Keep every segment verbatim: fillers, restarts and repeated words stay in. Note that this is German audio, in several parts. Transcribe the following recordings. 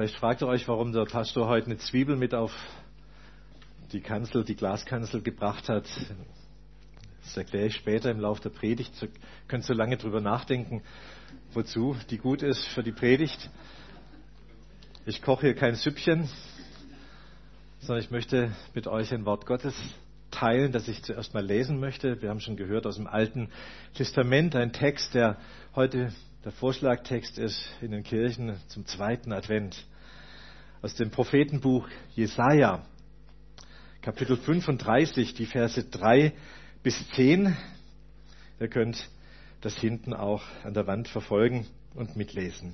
Vielleicht fragt ihr euch, warum der Pastor heute eine Zwiebel mit auf die Kanzel, die Glaskanzel gebracht hat. Das erkläre ich später im Laufe der Predigt. Ihr könnt so lange drüber nachdenken, wozu die gut ist für die Predigt. Ich koche hier kein Süppchen, sondern ich möchte mit euch ein Wort Gottes teilen, das ich zuerst mal lesen möchte. Wir haben schon gehört aus dem Alten Testament, ein Text, der heute der Vorschlagtext ist in den Kirchen zum zweiten Advent. Aus dem Prophetenbuch Jesaja, Kapitel fünfunddreißig, die Verse drei bis zehn. Ihr könnt das hinten auch an der Wand verfolgen und mitlesen.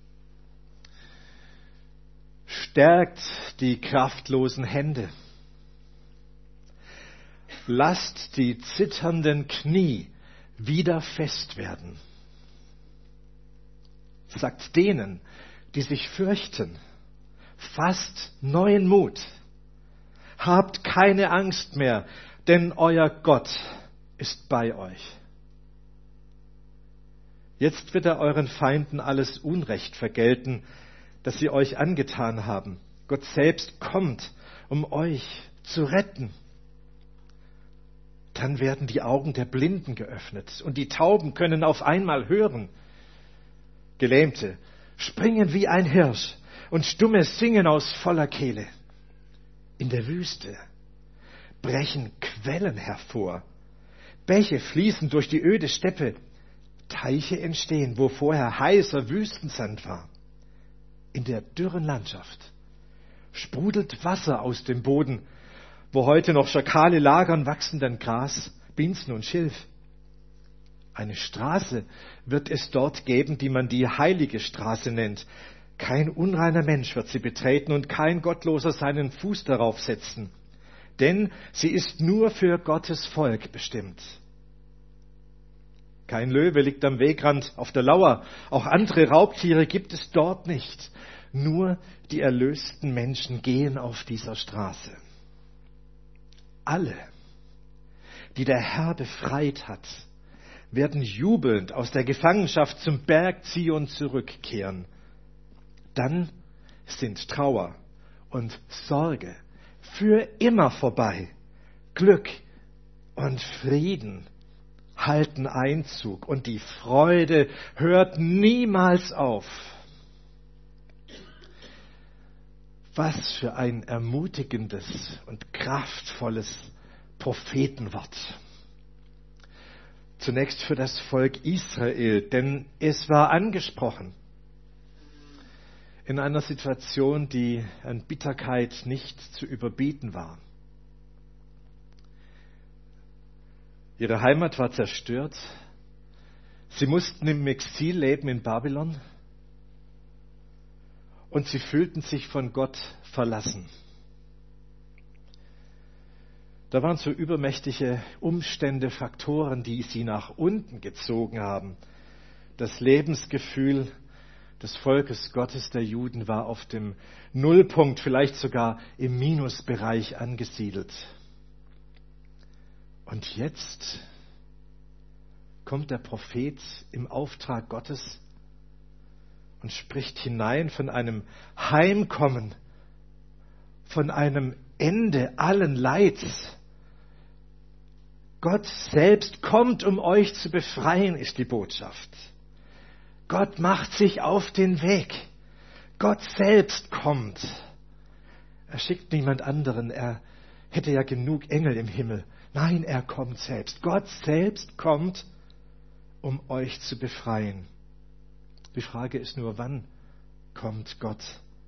Stärkt die kraftlosen Hände. Lasst die zitternden Knie wieder fest werden. Sagt denen, die sich fürchten, fasst neuen Mut. Habt keine Angst mehr, denn euer Gott ist bei euch. Jetzt wird er euren Feinden alles Unrecht vergelten, das sie euch angetan haben. Gott selbst kommt, um euch zu retten. Dann werden die Augen der Blinden geöffnet und die Tauben können auf einmal hören. Gelähmte springen wie ein Hirsch und Stumme singen aus voller Kehle. In der Wüste brechen Quellen hervor. Bäche fließen durch die öde Steppe. Teiche entstehen, wo vorher heißer Wüstensand war. In der dürren Landschaft sprudelt Wasser aus dem Boden, wo heute noch Schakale lagern, wachsen dann Gras, Binsen und Schilf. Eine Straße wird es dort geben, die man die heilige Straße nennt. Kein unreiner Mensch wird sie betreten und kein Gottloser seinen Fuß darauf setzen. Denn sie ist nur für Gottes Volk bestimmt. Kein Löwe liegt am Wegrand auf der Lauer. Auch andere Raubtiere gibt es dort nicht. Nur die erlösten Menschen gehen auf dieser Straße. Alle, die der Herr befreit hat, werden jubelnd aus der Gefangenschaft zum Berg Zion zurückkehren. Dann sind Trauer und Sorge für immer vorbei. Glück und Frieden halten Einzug und die Freude hört niemals auf. Was für ein ermutigendes und kraftvolles Prophetenwort. Zunächst für das Volk Israel, denn es war angesprochen in einer Situation, die an Bitterkeit nicht zu überbieten war. Ihre Heimat war zerstört. Sie mussten im Exil leben in Babylon. Und sie fühlten sich von Gott verlassen. Da waren so übermächtige Umstände, Faktoren, die sie nach unten gezogen haben. Das Lebensgefühl des Volkes Gottes, der Juden, war auf dem Nullpunkt, vielleicht sogar im Minusbereich angesiedelt. Und jetzt kommt der Prophet im Auftrag Gottes und spricht hinein von einem Heimkommen, von einem Ende allen Leids. Gott selbst kommt, um euch zu befreien, ist die Botschaft. Gott macht sich auf den Weg. Gott selbst kommt. Er schickt niemand anderen. Er hätte ja genug Engel im Himmel. Nein, er kommt selbst. Gott selbst kommt, um euch zu befreien. Die Frage ist nur, wann kommt Gott?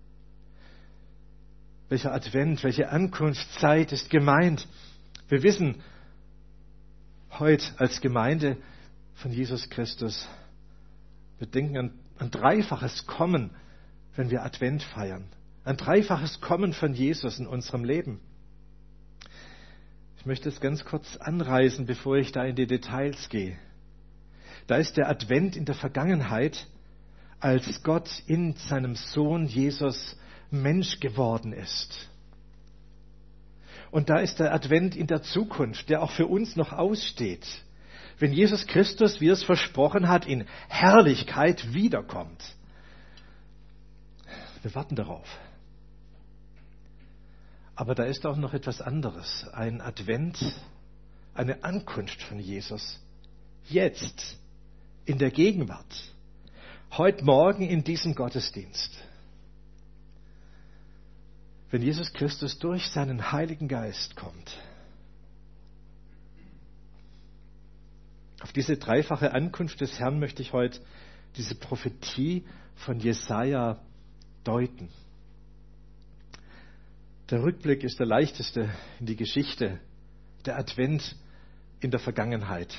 Welcher Advent, welche Ankunftszeit ist gemeint? Wir wissen heute als Gemeinde von Jesus Christus, wir denken an ein dreifaches Kommen, wenn wir Advent feiern. Ein dreifaches Kommen von Jesus in unserem Leben. Ich möchte es ganz kurz anreißen, bevor ich da in die Details gehe. Da ist der Advent in der Vergangenheit, als Gott in seinem Sohn Jesus Mensch geworden ist. Und da ist der Advent in der Zukunft, der auch für uns noch aussteht. Wenn Jesus Christus, wie er es versprochen hat, in Herrlichkeit wiederkommt. Wir warten darauf. Aber da ist auch noch etwas anderes. Ein Advent, eine Ankunft von Jesus. Jetzt, in der Gegenwart. Heute Morgen in diesem Gottesdienst. Wenn Jesus Christus durch seinen Heiligen Geist kommt. Auf diese dreifache Ankunft des Herrn möchte ich heute diese Prophetie von Jesaja deuten. Der Rückblick ist der leichteste in die Geschichte, der Advent in der Vergangenheit.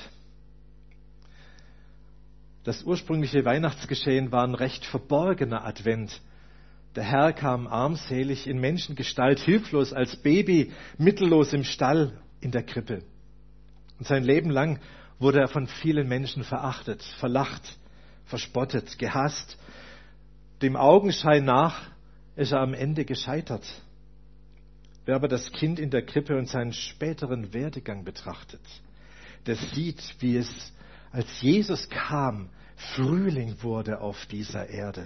Das ursprüngliche Weihnachtsgeschehen war ein recht verborgener Advent. Der Herr kam armselig in Menschengestalt, hilflos als Baby, mittellos im Stall in der Krippe. Und sein Leben lang wurde er von vielen Menschen verachtet, verlacht, verspottet, gehasst. Dem Augenschein nach ist er am Ende gescheitert. Wer aber das Kind in der Krippe und seinen späteren Werdegang betrachtet, der sieht, wie es, als Jesus kam, Frühling wurde auf dieser Erde.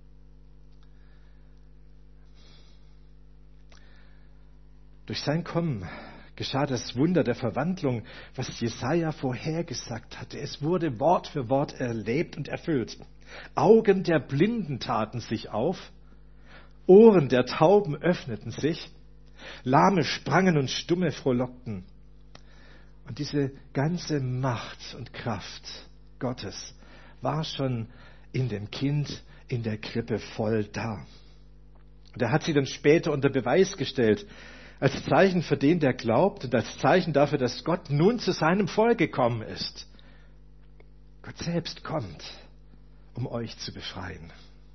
Durch sein Kommen geschah das Wunder der Verwandlung, was Jesaja vorhergesagt hatte. Es wurde Wort für Wort erlebt und erfüllt. Augen der Blinden taten sich auf, Ohren der Tauben öffneten sich, Lahme sprangen und Stumme frohlockten. Und diese ganze Macht und Kraft Gottes war schon in dem Kind in der Krippe voll da. Und er hat sie dann später unter Beweis gestellt, als Zeichen für den, der glaubt und als Zeichen dafür, dass Gott nun zu seinem Volk gekommen ist. Gott selbst kommt, um euch zu befreien.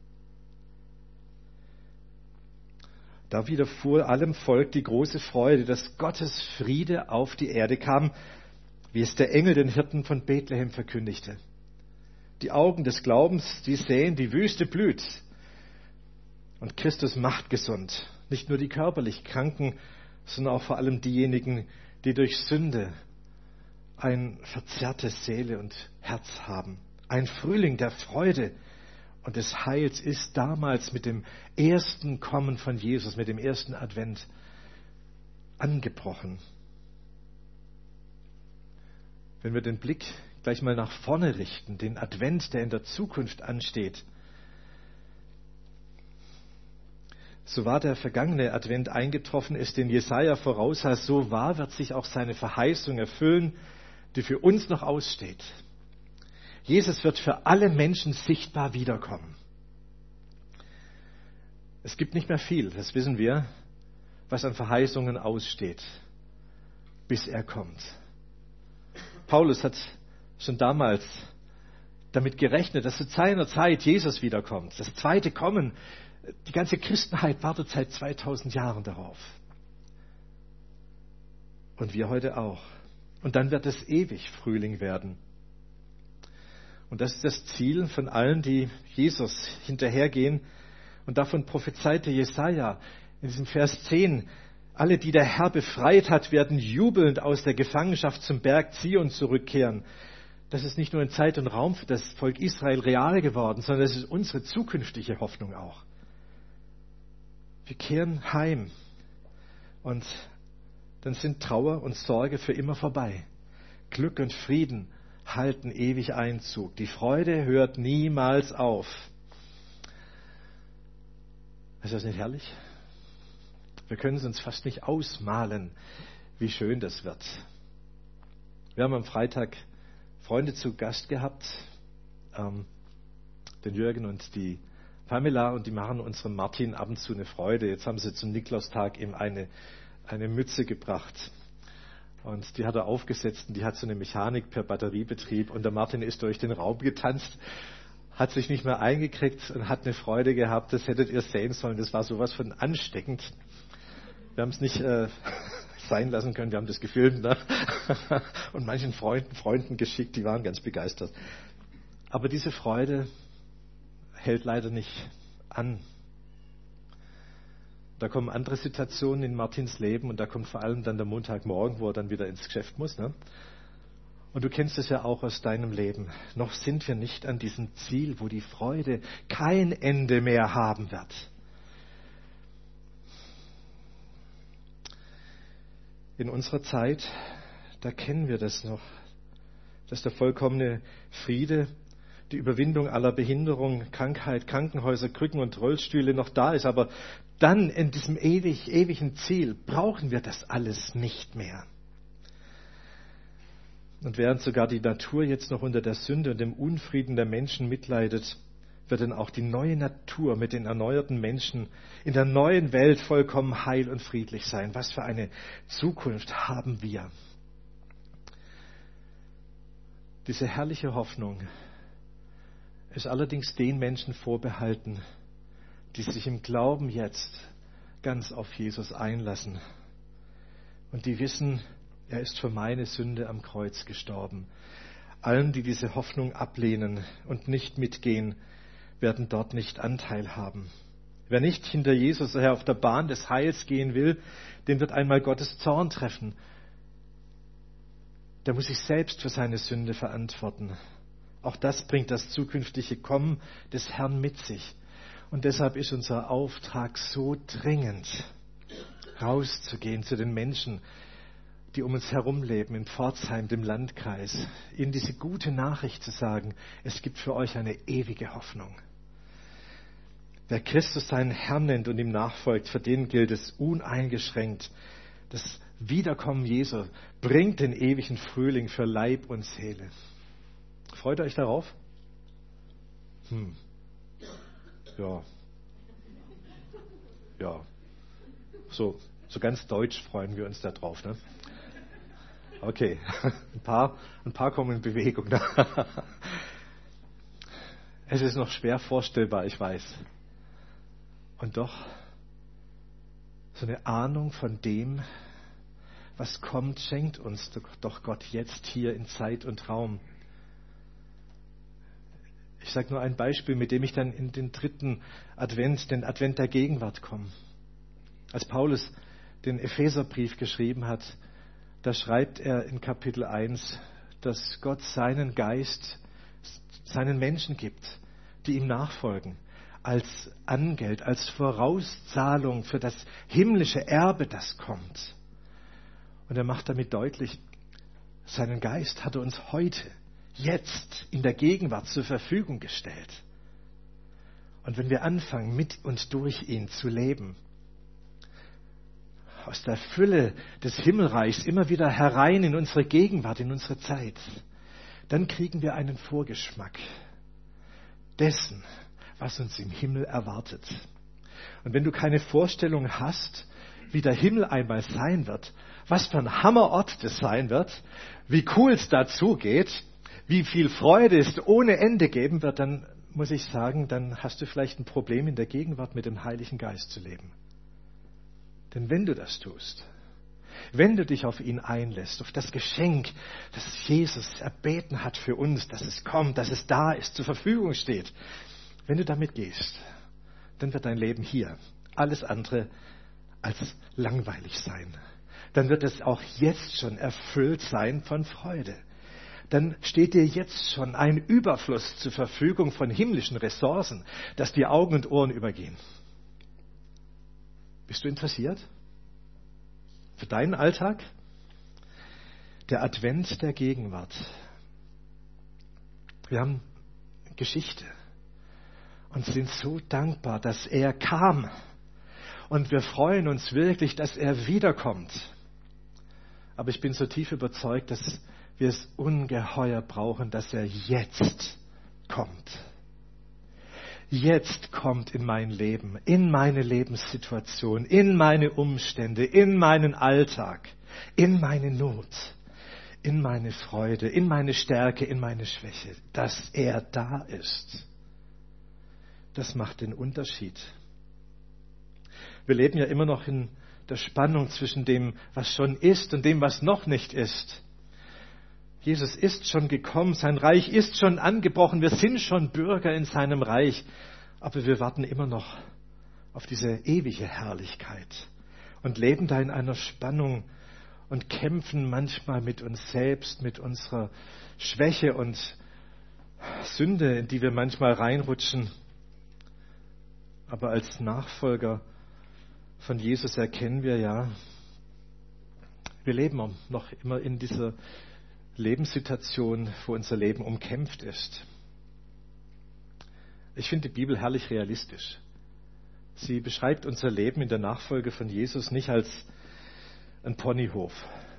Da widerfuhr allem Volk die große Freude, dass Gottes Friede auf die Erde kam, wie es der Engel den Hirten von Bethlehem verkündigte. Die Augen des Glaubens, die sehen, die Wüste blüht. Und Christus macht gesund. Nicht nur die körperlich Kranken, sondern auch vor allem diejenigen, die durch Sünde eine verzerrte Seele und Herz haben. Ein Frühling der Freude und des Heils ist damals mit dem ersten Kommen von Jesus, mit dem ersten Advent angebrochen. Wenn wir den Blick gleich mal nach vorne richten, den Advent, der in der Zukunft ansteht, so war der vergangene Advent eingetroffen ist, den Jesaja voraussah, so wahr wird sich auch seine Verheißung erfüllen, die für uns noch aussteht. Jesus wird für alle Menschen sichtbar wiederkommen. Es gibt nicht mehr viel, das wissen wir, was an Verheißungen aussteht, bis er kommt. Paulus hat schon damals damit gerechnet, dass zu seiner Zeit Jesus wiederkommt. Das zweite Kommen, die ganze Christenheit wartet seit zweitausend Jahren darauf. Und wir heute auch. Und dann wird es ewig Frühling werden. Und das ist das Ziel von allen, die Jesus hinterhergehen. Und davon prophezeite Jesaja in diesem Vers zehn. Alle, die der Herr befreit hat, werden jubelnd aus der Gefangenschaft zum Berg Zion zurückkehren. Das ist nicht nur in Zeit und Raum für das Volk Israel real geworden, sondern es ist unsere zukünftige Hoffnung auch. Wir kehren heim und dann sind Trauer und Sorge für immer vorbei. Glück und Frieden halten ewig Einzug. Die Freude hört niemals auf. Ist das nicht herrlich? Wir können es uns fast nicht ausmalen, wie schön das wird. Wir haben am Freitag Freunde zu Gast gehabt, ähm, den Jürgen und die Pamela, und die machen unserem Martin ab und zu eine Freude. Jetzt haben sie zum Nikolaustag ihm eine, eine Mütze gebracht. Und die hat er aufgesetzt und die hat so eine Mechanik per Batteriebetrieb. Und der Martin ist durch den Raum getanzt, hat sich nicht mehr eingekriegt und hat eine Freude gehabt. Das hättet ihr sehen sollen. Das war sowas von ansteckend. Wir haben es nicht äh, sein lassen können. Wir haben das gefilmt, ne? Und manchen Freunden, Freunden geschickt. Die waren ganz begeistert. Aber diese Freude hält leider nicht an. Da kommen andere Situationen in Martins Leben und da kommt vor allem dann der Montagmorgen, wo er dann wieder ins Geschäft muss. Ne? Und du kennst es ja auch aus deinem Leben. Noch sind wir nicht an diesem Ziel, wo die Freude kein Ende mehr haben wird. In unserer Zeit, da kennen wir das noch, dass der vollkommene Friede, die Überwindung aller Behinderung, Krankheit, Krankenhäuser, Krücken und Rollstühle noch da ist. Aber dann in diesem ewig, ewigen Ziel brauchen wir das alles nicht mehr. Und während sogar die Natur jetzt noch unter der Sünde und dem Unfrieden der Menschen mitleidet, wird dann auch die neue Natur mit den erneuerten Menschen in der neuen Welt vollkommen heil und friedlich sein. Was für eine Zukunft haben wir? Diese herrliche Hoffnung ist allerdings den Menschen vorbehalten, die sich im Glauben jetzt ganz auf Jesus einlassen und die wissen, er ist für meine Sünde am Kreuz gestorben. Allen, die diese Hoffnung ablehnen und nicht mitgehen, werden dort nicht Anteil haben. Wer nicht hinter Jesus her auf der Bahn des Heils gehen will, den wird einmal Gottes Zorn treffen. Der muss sich selbst für seine Sünde verantworten. Auch das bringt das zukünftige Kommen des Herrn mit sich. Und deshalb ist unser Auftrag so dringend, rauszugehen zu den Menschen, die um uns herum leben, in Pforzheim, dem Landkreis, ihnen diese gute Nachricht zu sagen, es gibt für euch eine ewige Hoffnung. Wer Christus seinen Herrn nennt und ihm nachfolgt, für den gilt es uneingeschränkt. Das Wiederkommen Jesu bringt den ewigen Frühling für Leib und Seele. Freut ihr euch darauf? Hm. Ja. Ja. So, so ganz deutsch freuen wir uns da drauf, ne? Okay. Ein paar, ein paar kommen in Bewegung. Es ist noch schwer vorstellbar, ich weiß. Und doch so eine Ahnung von dem, was kommt, schenkt uns doch Gott jetzt hier in Zeit und Raum. Ich sage nur ein Beispiel, mit dem ich dann in den dritten Advent, den Advent der Gegenwart komme. Als Paulus den Epheserbrief geschrieben hat, da schreibt er in Kapitel eins, dass Gott seinen Geist seinen Menschen gibt, die ihm nachfolgen, als Angeld, als Vorauszahlung für das himmlische Erbe, das kommt. Und er macht damit deutlich, seinen Geist hat er uns heute, jetzt, in der Gegenwart zur Verfügung gestellt. Und wenn wir anfangen, mit und durch ihn zu leben, aus der Fülle des Himmelreichs immer wieder herein in unsere Gegenwart, in unsere Zeit, dann kriegen wir einen Vorgeschmack dessen, was uns im Himmel erwartet. Und wenn du keine Vorstellung hast, wie der Himmel einmal sein wird, was für ein Hammerort das sein wird, wie cool es dazu geht, wie viel Freude es ohne Ende geben wird, dann muss ich sagen, dann hast du vielleicht ein Problem in der Gegenwart mit dem Heiligen Geist zu leben. Denn wenn du das tust, wenn du dich auf ihn einlässt, auf das Geschenk, das Jesus erbeten hat für uns, dass es kommt, dass es da ist, zur Verfügung steht, wenn du damit gehst, dann wird dein Leben hier alles andere als langweilig sein. Dann wird es auch jetzt schon erfüllt sein von Freude. Dann steht dir jetzt schon ein Überfluss zur Verfügung von himmlischen Ressourcen, dass dir Augen und Ohren übergehen. Bist du interessiert? Für deinen Alltag? Der Advent der Gegenwart. Wir haben Geschichte und sind so dankbar, dass er kam. Und wir freuen uns wirklich, dass er wiederkommt. Aber ich bin so tief überzeugt, dass wir es ungeheuer brauchen, dass er jetzt kommt. Jetzt kommt in mein Leben, in meine Lebenssituation, in meine Umstände, in meinen Alltag, in meine Not, in meine Freude, in meine Stärke, in meine Schwäche, dass er da ist. Das macht den Unterschied. Wir leben ja immer noch in der Spannung zwischen dem, was schon ist und dem, was noch nicht ist. Jesus ist schon gekommen, sein Reich ist schon angebrochen, wir sind schon Bürger in seinem Reich, aber wir warten immer noch auf diese ewige Herrlichkeit und leben da in einer Spannung und kämpfen manchmal mit uns selbst, mit unserer Schwäche und Sünde, in die wir manchmal reinrutschen. Aber als Nachfolger von Jesus erkennen wir ja, Wir leben noch immer in dieser Lebenssituation, wo unser Leben umkämpft ist. Ich finde die Bibel herrlich realistisch. Sie beschreibt unser Leben in der Nachfolge von Jesus nicht als ein Ponyhof,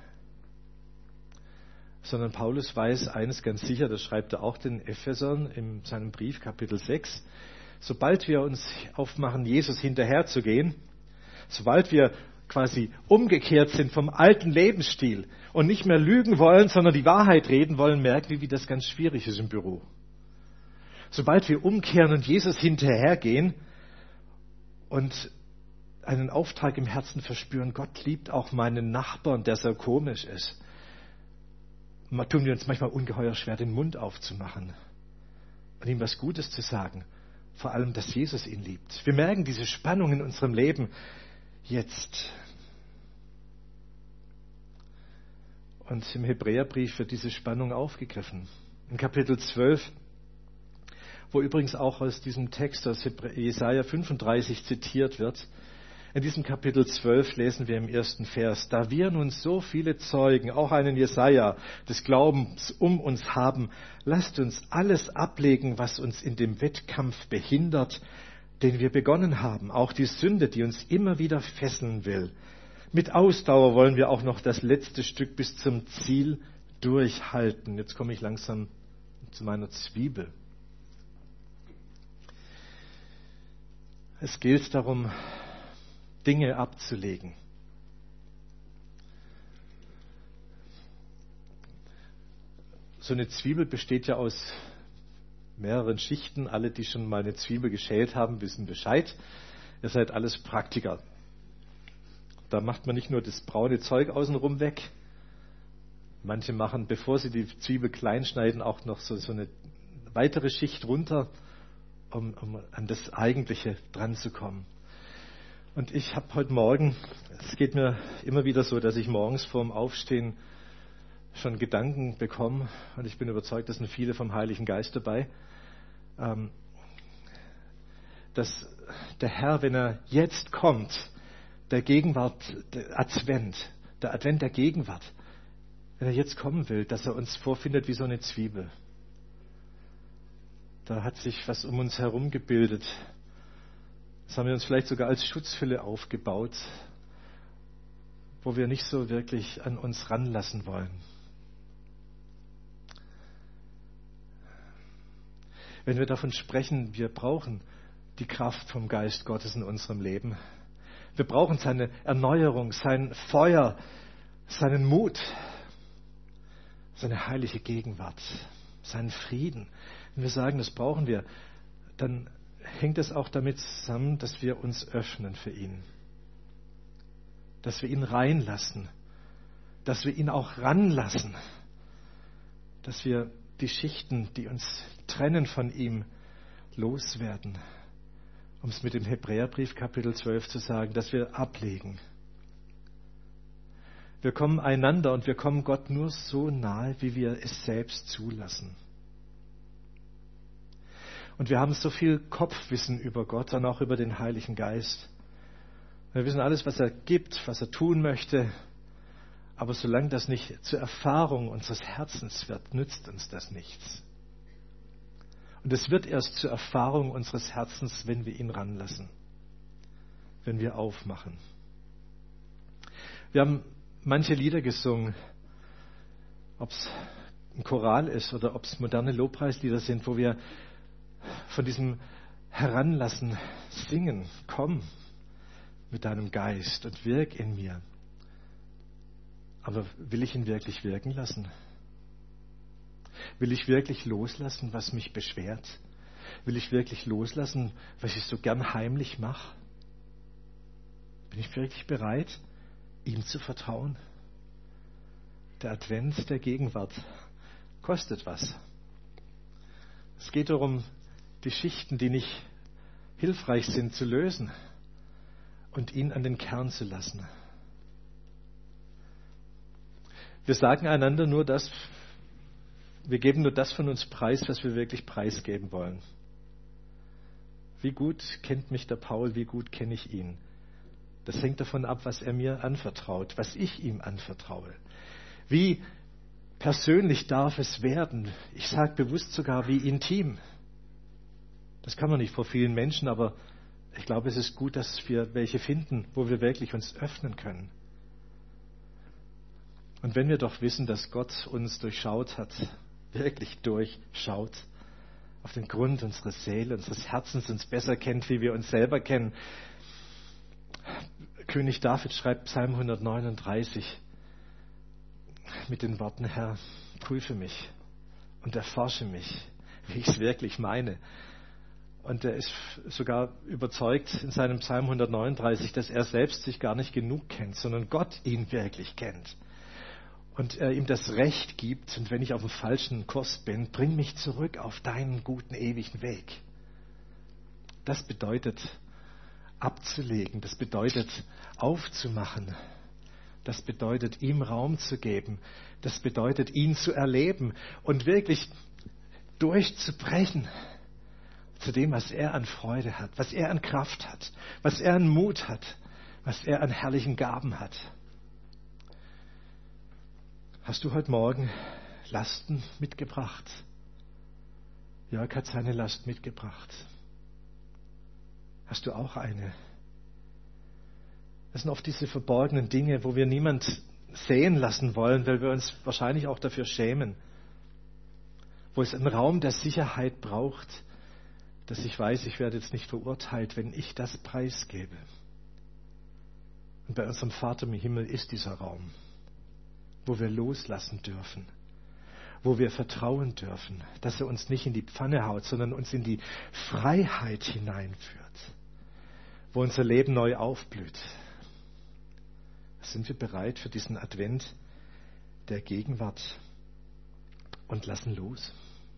sondern Paulus weiß eines ganz sicher, das schreibt er auch den Ephesern in seinem Brief, Kapitel sechs, sobald wir uns aufmachen, Jesus hinterherzugehen, sobald wir quasi umgekehrt sind vom alten Lebensstil und nicht mehr lügen wollen, sondern die Wahrheit reden wollen, merken wir, wie das ganz schwierig ist im Büro. Sobald wir umkehren und Jesus hinterhergehen und einen Auftrag im Herzen verspüren, Gott liebt auch meinen Nachbarn, der so komisch ist, tun wir uns manchmal ungeheuer schwer, den Mund aufzumachen und ihm was Gutes zu sagen. Vor allem, dass Jesus ihn liebt. Wir merken diese Spannung in unserem Leben jetzt. Und im Hebräerbrief wird diese Spannung aufgegriffen. In Kapitel zwölf, wo übrigens auch aus diesem Text aus Jesaja fünfunddreißig zitiert wird, in diesem Kapitel zwölf lesen wir im ersten Vers: Da wir nun so viele Zeugen, auch einen Jesaja, des Glaubens um uns haben, lasst uns alles ablegen, was uns in dem Wettkampf behindert, den wir begonnen haben, auch die Sünde, die uns immer wieder fesseln will. Mit Ausdauer wollen wir auch noch das letzte Stück bis zum Ziel durchhalten. Jetzt komme ich langsam zu meiner Zwiebel. Es gilt darum, Dinge abzulegen. So eine Zwiebel besteht ja aus mehreren Schichten. Alle, die schon mal eine Zwiebel geschält haben, wissen Bescheid. Ihr seid alles Praktiker. Da macht man nicht nur das braune Zeug außenrum weg. Manche machen, bevor sie die Zwiebel klein schneiden, auch noch so, so eine weitere Schicht runter, um, um an das Eigentliche dran zu kommen. Und ich habe heute Morgen, es geht mir immer wieder so, dass ich morgens vorm Aufstehen schon Gedanken bekomme, und ich bin überzeugt, da sind viele vom Heiligen Geist dabei, ähm, dass der Herr, wenn er jetzt kommt, der Gegenwart, der Advent, der Advent der Gegenwart, wenn er jetzt kommen will, dass er uns vorfindet wie so eine Zwiebel. Da hat sich was um uns herum gebildet. Das haben wir uns vielleicht sogar als Schutzhülle aufgebaut, wo wir nicht so wirklich an uns ranlassen wollen. Wenn wir davon sprechen, wir brauchen die Kraft vom Geist Gottes in unserem Leben. Wir brauchen seine Erneuerung, sein Feuer, seinen Mut, seine heilige Gegenwart, seinen Frieden. Wenn wir sagen, das brauchen wir, dann hängt es auch damit zusammen, dass wir uns öffnen für ihn. Dass wir ihn reinlassen. Dass wir ihn auch ranlassen. Dass wir die Schichten, die uns trennen von ihm, loswerden. Um es mit dem Hebräerbrief Kapitel zwölf zu sagen, dass wir ablegen. Wir kommen einander und wir kommen Gott nur so nahe, wie wir es selbst zulassen. Und wir haben so viel Kopfwissen über Gott und auch über den Heiligen Geist. Wir wissen alles, was er gibt, was er tun möchte. Aber solange das nicht zur Erfahrung unseres Herzens wird, nützt uns das nichts. Und es wird erst zur Erfahrung unseres Herzens, wenn wir ihn ranlassen. Wenn wir aufmachen. Wir haben manche Lieder gesungen, ob es ein Choral ist oder ob es moderne Lobpreislieder sind, wo wir von diesem Heranlassen singen. Komm mit deinem Geist und wirk in mir. Aber will ich ihn wirklich wirken lassen? Will ich wirklich loslassen, was mich beschwert? Will ich wirklich loslassen, was ich so gern heimlich mache? Bin ich wirklich bereit, ihm zu vertrauen? Der Advent der Gegenwart kostet was. Es geht darum, die Schichten, die nicht hilfreich sind, zu lösen und ihn an den Kern zu lassen. Wir sagen einander nur das, wir geben nur das von uns preis, was wir wirklich preisgeben wollen. Wie gut kennt mich der Paul, wie gut kenne ich ihn, Das hängt davon ab, was er mir anvertraut, was ich ihm anvertraue. Wie persönlich darf es werden? Ich sage bewusst sogar, wie intim. Das kann man nicht vor vielen Menschen, aber ich glaube, es ist gut, dass wir welche finden, wo wir wirklich uns öffnen können. Und wenn wir doch wissen, dass Gott uns durchschaut hat, wirklich durchschaut, auf den Grund unserer Seele, unseres Herzens uns besser kennt, wie wir uns selber kennen. König David schreibt Psalm hundertneununddreißig mit den Worten, Herr, prüfe mich und erforsche mich, wie ich es wirklich meine. Und er ist sogar überzeugt in seinem Psalm hundertneununddreißig, dass er selbst sich gar nicht genug kennt, sondern Gott ihn wirklich kennt. Und er ihm das Recht gibt, und wenn ich auf dem falschen Kurs bin, bring mich zurück auf deinen guten, ewigen Weg. Das bedeutet abzulegen, das bedeutet aufzumachen, das bedeutet ihm Raum zu geben, das bedeutet ihn zu erleben und wirklich durchzubrechen zu dem, was er an Freude hat, was er an Kraft hat, was er an Mut hat, was er an herrlichen Gaben hat. Hast du heute Morgen Lasten mitgebracht? Jörg hat seine Last mitgebracht. Hast du auch eine? Das sind oft diese verborgenen Dinge, wo wir niemand sehen lassen wollen, weil wir uns wahrscheinlich auch dafür schämen. Wo es einen Raum der Sicherheit braucht, dass ich weiß, ich werde jetzt nicht verurteilt, wenn ich das preisgebe. Und bei unserem Vater im Himmel ist dieser Raum, wo wir loslassen dürfen, wo wir vertrauen dürfen, dass er uns nicht in die Pfanne haut, sondern uns in die Freiheit hineinführt, wo unser Leben neu aufblüht. Sind wir bereit für diesen Advent der Gegenwart und lassen los?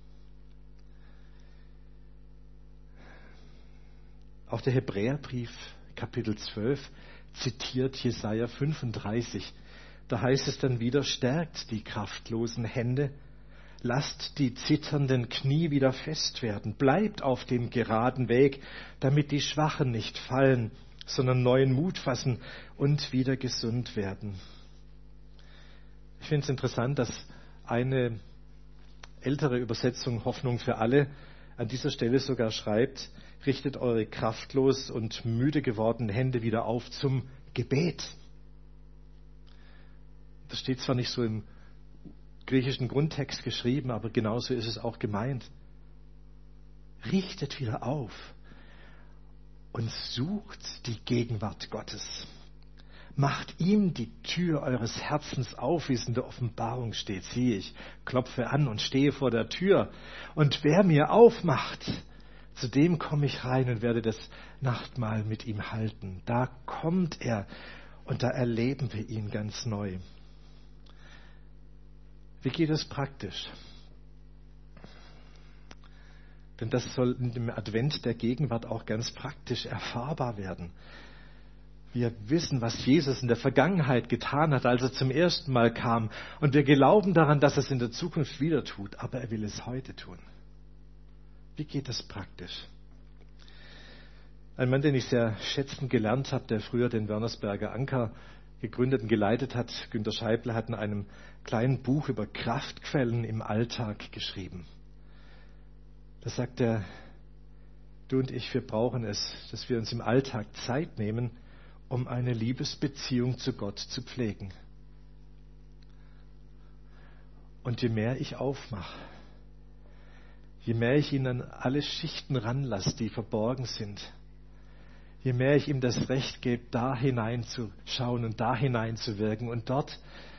Auch der Hebräerbrief, Kapitel zwölf, zitiert Jesaja fünfunddreißig. Da heißt es dann wieder, stärkt die kraftlosen Hände, lasst die zitternden Knie wieder fest werden, bleibt auf dem geraden Weg, damit die Schwachen nicht fallen, sondern neuen Mut fassen und wieder gesund werden. Ich finde es interessant, dass eine ältere Übersetzung, Hoffnung für alle, an dieser Stelle sogar schreibt, richtet eure kraftlos und müde gewordenen Hände wieder auf zum Gebet. Das steht zwar nicht so im griechischen Grundtext geschrieben, aber genauso ist es auch gemeint. Richtet wieder auf und sucht die Gegenwart Gottes. Macht ihm die Tür eures Herzens auf, wie es in der Offenbarung steht. Siehe, ich klopfe an und stehe vor der Tür. Und wer mir aufmacht, zu dem komme ich rein und werde das Nachtmahl mit ihm halten. Da kommt er und da erleben wir ihn ganz neu. Wie geht es praktisch? Denn das soll in dem Advent der Gegenwart auch ganz praktisch erfahrbar werden. Wir wissen, was Jesus in der Vergangenheit getan hat, als er zum ersten Mal kam. Und wir glauben daran, dass er es in der Zukunft wieder tut. Aber er will es heute tun. Wie geht das praktisch? Ein Mann, den ich sehr schätzen gelernt habe, der früher den Wörnersberger Anker gegründet und geleitet hat, Günter Scheibler, hat in einem kleinen Buch über Kraftquellen im Alltag geschrieben. Da sagt er, du und ich, wir brauchen es, dass wir uns im Alltag Zeit nehmen, um eine Liebesbeziehung zu Gott zu pflegen. Und je mehr ich aufmache, je mehr ich ihn an alle Schichten ranlasse, die verborgen sind, je mehr ich ihm das Recht gebe, da hineinzuschauen und da hineinzuwirken und dort,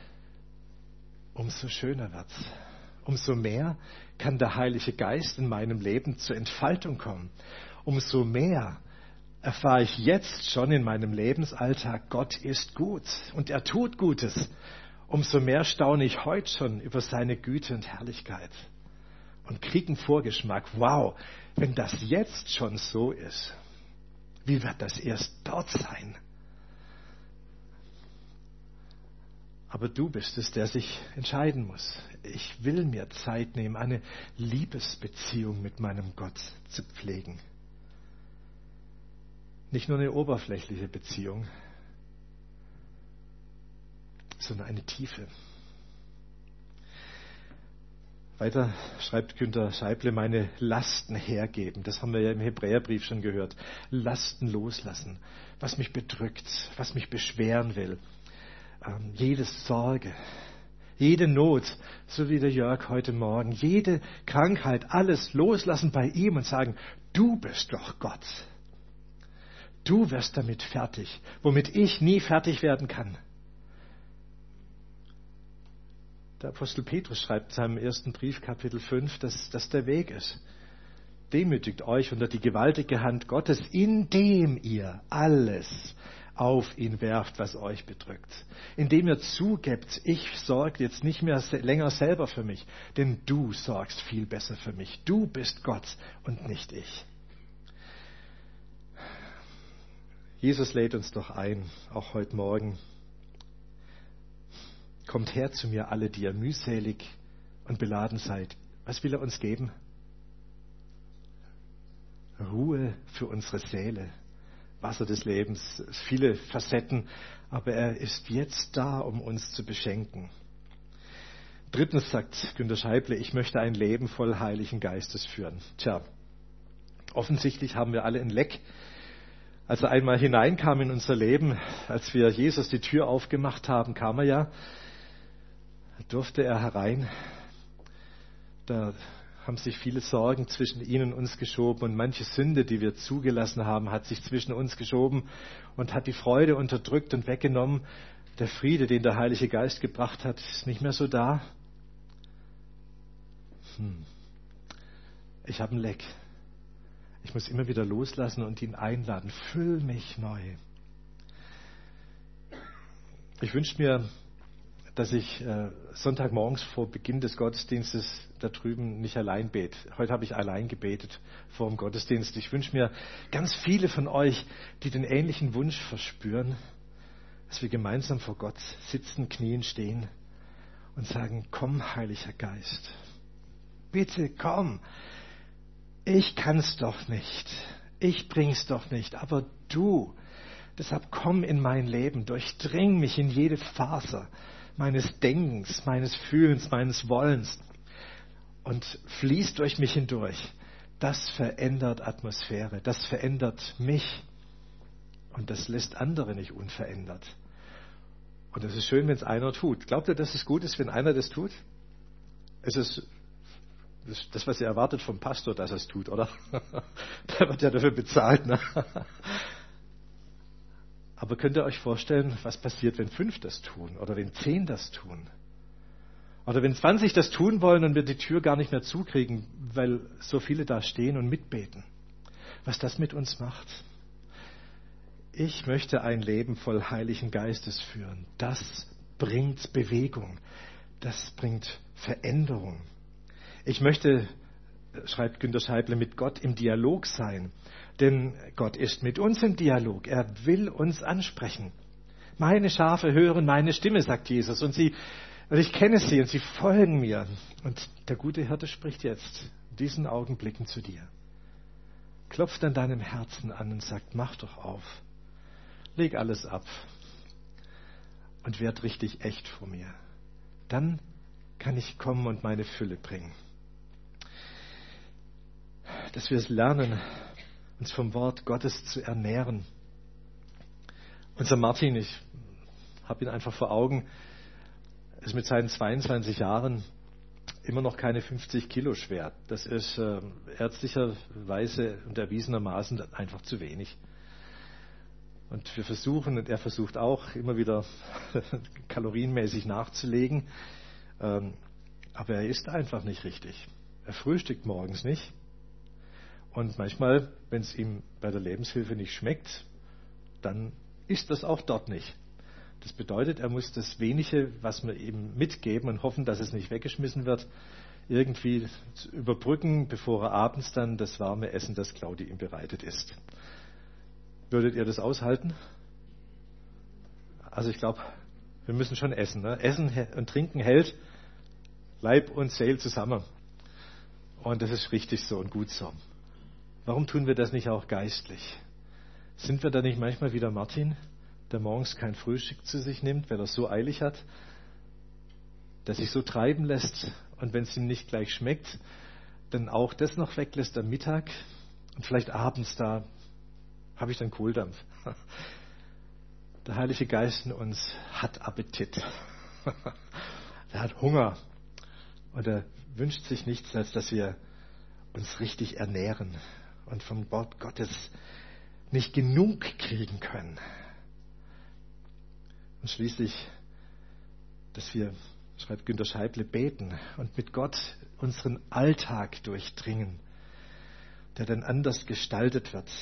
umso schöner wird's. Umso mehr kann der Heilige Geist in meinem Leben zur Entfaltung kommen. Umso mehr erfahre ich jetzt schon in meinem Lebensalltag, Gott ist gut und er tut Gutes. Umso mehr staune ich heute schon über seine Güte und Herrlichkeit und kriege einen Vorgeschmack. Wow, wenn das jetzt schon so ist, wie wird das erst dort sein? Aber du bist es, der sich entscheiden muss. Ich will mir Zeit nehmen, eine Liebesbeziehung mit meinem Gott zu pflegen. Nicht nur eine oberflächliche Beziehung, so eine Tiefe. Weiter schreibt Günter Scheible, meine Lasten hergeben. Das haben wir ja im Hebräerbrief schon gehört. Lasten loslassen, was mich bedrückt, was mich beschweren will. Ähm, jede Sorge, jede Not, so wie der Jörg heute Morgen, jede Krankheit, alles loslassen bei ihm und sagen, du bist doch Gott. Du wirst damit fertig, womit ich nie fertig werden kann. Der Apostel Petrus schreibt in seinem ersten Brief, Kapitel fünf, dass das der Weg ist. Demütigt euch unter die gewaltige Hand Gottes, indem ihr alles auf ihn werft, was euch bedrückt. Indem ihr zugebt, ich sorge jetzt nicht mehr länger selber für mich, denn du sorgst viel besser für mich. Du bist Gott und nicht ich. Jesus lädt uns doch ein, auch heute Morgen. Kommt her zu mir, alle, die ihr mühselig und beladen seid. Was will er uns geben? Ruhe für unsere Seele. Wasser des Lebens, viele Facetten, aber er ist jetzt da, um uns zu beschenken. Drittens sagt Günter Scheible, ich möchte ein Leben voll Heiligen Geistes führen. Tja, offensichtlich haben wir alle ein Leck. Als er einmal hineinkam in unser Leben, als wir Jesus die Tür aufgemacht haben, kam er ja, durfte er herein. Da haben sich viele Sorgen zwischen ihn und uns geschoben und manche Sünde, die wir zugelassen haben, hat sich zwischen uns geschoben und hat die Freude unterdrückt und weggenommen. Der Friede, den der Heilige Geist gebracht hat, ist nicht mehr so da. Hm. Ich habe ein Leck. Ich muss immer wieder loslassen und ihn einladen. Füll mich neu. Ich wünsche mir, dass ich äh, Sonntagmorgens vor Beginn des Gottesdienstes da drüben nicht allein bete. Heute habe ich allein gebetet vor dem Gottesdienst. Ich wünsche mir ganz viele von euch, die den ähnlichen Wunsch verspüren, dass wir gemeinsam vor Gott sitzen, knien, stehen und sagen, komm, Heiliger Geist, bitte komm. Ich kann's doch nicht. Ich bring's doch nicht. Aber du, deshalb komm in mein Leben, durchdring mich in jede Faser meines Denkens, meines Fühlens, meines Wollens und fließt durch mich hindurch. Das verändert Atmosphäre, das verändert mich und das lässt andere nicht unverändert. Und es ist schön, wenn es einer tut. Glaubt ihr, dass es gut ist, wenn einer das tut? Es ist das, was ihr erwartet vom Pastor, dass er es tut, oder? Der wird ja dafür bezahlt, ne? Aber könnt ihr euch vorstellen, was passiert, wenn fünf das tun oder wenn zehn das tun? Oder wenn zwanzig das tun wollen und wir die Tür gar nicht mehr zukriegen, weil so viele da stehen und mitbeten. Was das mit uns macht? Ich möchte ein Leben voll Heiligen Geistes führen. Das bringt Bewegung. Das bringt Veränderung. Ich möchte, schreibt Günter Scheible, mit Gott im Dialog sein. Denn Gott ist mit uns im Dialog. Er will uns ansprechen. Meine Schafe hören meine Stimme, sagt Jesus. Und sie, und ich kenne sie und sie folgen mir. Und der gute Hirte spricht jetzt in diesen Augenblicken zu dir. Klopft an deinem Herzen an und sagt, mach doch auf. Leg alles ab. Und werd richtig echt vor mir. Dann kann ich kommen und meine Fülle bringen. Dass wir es lernen, uns vom Wort Gottes zu ernähren. Unser Martin, ich habe ihn einfach vor Augen, ist mit seinen zweiundzwanzig Jahren immer noch keine fünfzig Kilo schwer. Das ist äh, ärztlicherweise und erwiesenermaßen einfach zu wenig. Und wir versuchen, und er versucht auch, immer wieder kalorienmäßig nachzulegen. Ähm, aber er isst einfach nicht richtig. Er frühstückt morgens nicht. Und manchmal, wenn es ihm bei der Lebenshilfe nicht schmeckt, dann isst das auch dort nicht. Das bedeutet, er muss das Wenige, was wir ihm mitgeben und hoffen, dass es nicht weggeschmissen wird, irgendwie überbrücken, bevor er abends dann das warme Essen, das Claudi ihm bereitet, isst. Würdet ihr das aushalten? Also ich glaube, wir müssen schon essen. Ne? Essen und Trinken hält Leib und Seele zusammen. Und das ist richtig so und gut so. Warum tun wir das nicht auch geistlich? Sind wir da nicht manchmal wieder Martin, der morgens kein Frühstück zu sich nimmt, weil er es so eilig hat, der sich so treiben lässt und wenn es ihm nicht gleich schmeckt, dann auch das noch weglässt am Mittag und vielleicht abends, da habe ich dann Kohldampf. Der Heilige Geist in uns hat Appetit. Er hat Hunger und er wünscht sich nichts, als dass wir uns richtig ernähren und vom Wort Gottes nicht genug kriegen können. Und schließlich, dass wir, schreibt Günter Scheible, beten und mit Gott unseren Alltag durchdringen, der dann anders gestaltet wird.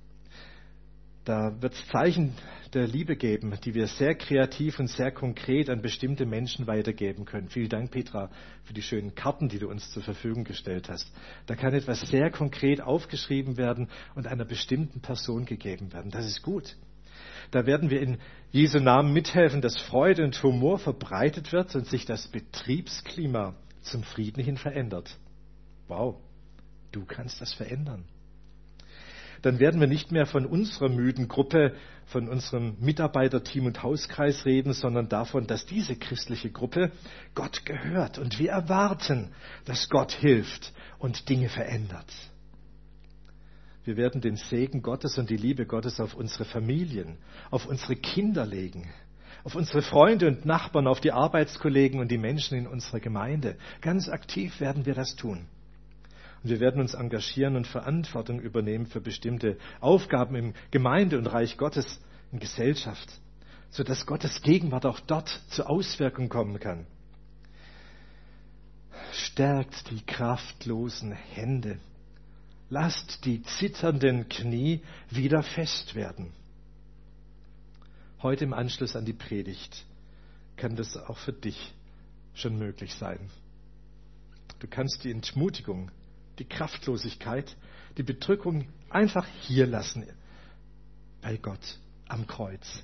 Da wird es Zeichen der Liebe geben, die wir sehr kreativ und sehr konkret an bestimmte Menschen weitergeben können. Vielen Dank, Petra, für die schönen Karten, die du uns zur Verfügung gestellt hast. Da kann etwas sehr konkret aufgeschrieben werden und einer bestimmten Person gegeben werden. Das ist gut. Da werden wir in Jesu Namen mithelfen, dass Freude und Humor verbreitet wird und sich das Betriebsklima zum Frieden hin verändert. Wow, du kannst das verändern. Dann werden wir nicht mehr von unserer müden Gruppe, von unserem Mitarbeiterteam und Hauskreis reden, sondern davon, dass diese christliche Gruppe Gott gehört. Und wir erwarten, dass Gott hilft und Dinge verändert. Wir werden den Segen Gottes und die Liebe Gottes auf unsere Familien, auf unsere Kinder legen, auf unsere Freunde und Nachbarn, auf die Arbeitskollegen und die Menschen in unserer Gemeinde. Ganz aktiv werden wir das tun. Und wir werden uns engagieren und Verantwortung übernehmen für bestimmte Aufgaben im Gemeinde- und Reich Gottes, in Gesellschaft, sodass Gottes Gegenwart auch dort zur Auswirkung kommen kann. Stärkt die kraftlosen Hände. Lasst die zitternden Knie wieder fest werden. Heute im Anschluss an die Predigt kann das auch für dich schon möglich sein. Du kannst die Entmutigung, die Kraftlosigkeit, die Bedrückung einfach hier lassen, bei Gott am Kreuz.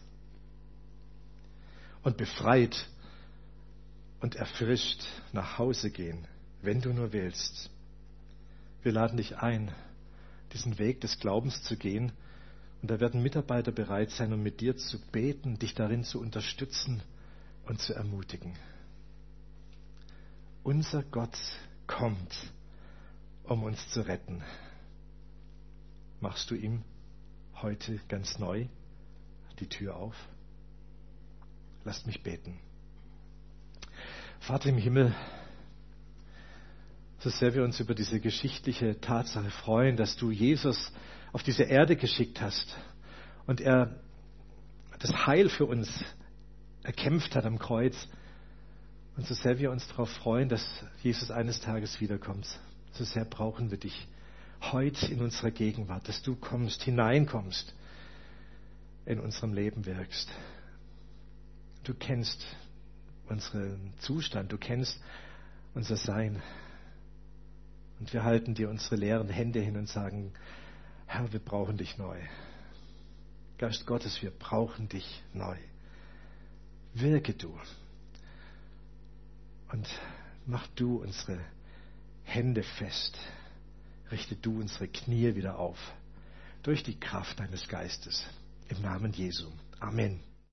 Und befreit und erfrischt nach Hause gehen, wenn du nur willst. Wir laden dich ein, diesen Weg des Glaubens zu gehen. Und da werden Mitarbeiter bereit sein, um mit dir zu beten, dich darin zu unterstützen und zu ermutigen. Unser Gott kommt, um uns zu retten. Machst du ihm heute ganz neu die Tür auf? Lasst mich beten. Vater im Himmel, so sehr wir uns über diese geschichtliche Tatsache freuen, dass du Jesus auf diese Erde geschickt hast und er das Heil für uns erkämpft hat am Kreuz. Und so sehr wir uns darauf freuen, dass Jesus eines Tages wiederkommt, so sehr brauchen wir dich heute in unserer Gegenwart, dass du kommst, hineinkommst, in unserem Leben wirkst. Du kennst unseren Zustand, du kennst unser Sein. Und wir halten dir unsere leeren Hände hin und sagen, Herr, wir brauchen dich neu. Geist Gottes, wir brauchen dich neu. Wirke du. Und mach du unsere Hände fest. Richte du unsere Knie wieder auf. Durch die Kraft deines Geistes. Im Namen Jesu. Amen.